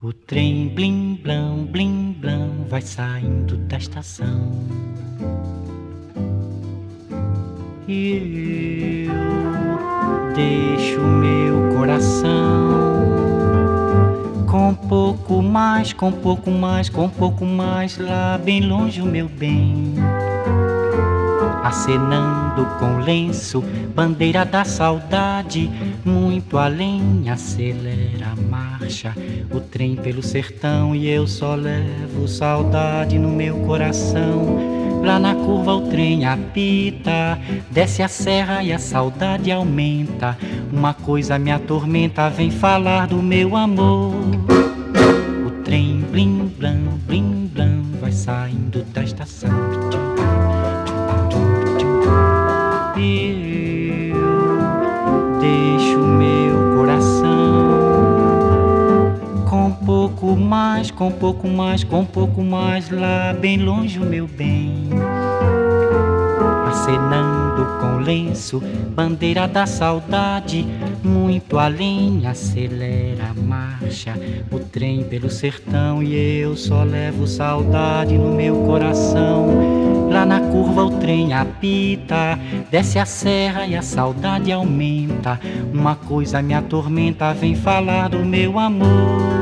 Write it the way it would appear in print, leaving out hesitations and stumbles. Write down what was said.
O trem blim blam blim blam vai saindo da estação e eu deixo meu coração com pouco mais, com pouco mais, com pouco mais lá bem longe o meu bem, acenando com lenço, bandeira da saudade, muito além, acelera a marcha, o trem pelo sertão e eu só levo saudade no meu coração. Lá na curva o trem apita, desce a serra e a saudade aumenta, uma coisa me atormenta, vem falar do meu amor. O trem blim blam vai saindo da estação e eu deixo meu coração com pouco mais, com pouco mais, com pouco mais lá bem longe o meu bem, acenando com lenço, bandeira da saudade, muito além, acelera a marcha, o trem pelo sertão e eu só levo saudade no meu coração. Lá na curva o trem apita, desce a serra e a saudade aumenta, uma coisa me atormenta, vem falar do meu amor.